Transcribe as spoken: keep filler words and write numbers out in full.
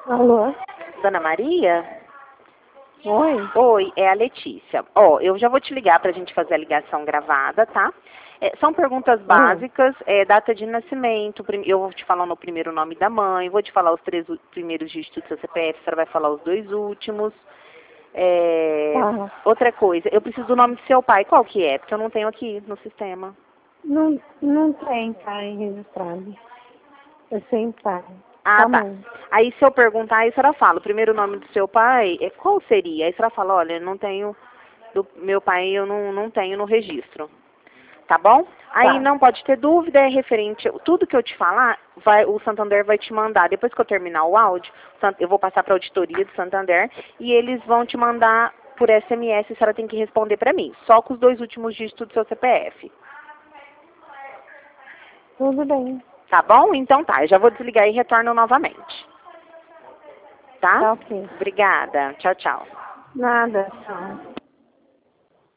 Alô? Dona Maria? Oi? Oi, é a Letícia. Ó, eu já vou te ligar para a gente fazer a ligação gravada, tá? É, são perguntas Hum. básicas, é, data de nascimento, prim- eu vou te falar no primeiro nome da mãe, vou te falar os três u- primeiros dígitos do seu C P F, a senhora vai falar os dois últimos. É, Tá. outra coisa, eu preciso do nome do seu pai, qual que é? Porque eu não tenho aqui no sistema. Não, não tem pai registrado. Eu sem pai. Ah, Só tá. mãe. Aí se eu perguntar, aí a senhora fala, o primeiro nome do seu pai, é, qual seria? Aí a senhora fala, olha, eu não tenho, do meu pai eu não, não tenho no registro. Tá bom? Aí Tá. não pode ter dúvida, é referente, tudo que eu te falar, vai, o Santander vai te mandar, depois que eu terminar o áudio, Sant- eu vou passar para a auditoria do Santander e eles vão te mandar por S M S, a senhora tem que responder para mim, só com os dois últimos dígitos do seu C P F. Tudo bem. Tá bom? Então tá, eu já vou desligar e retorno novamente. Tá? Tá ok. Obrigada. Tchau, tchau. Nada, tchau.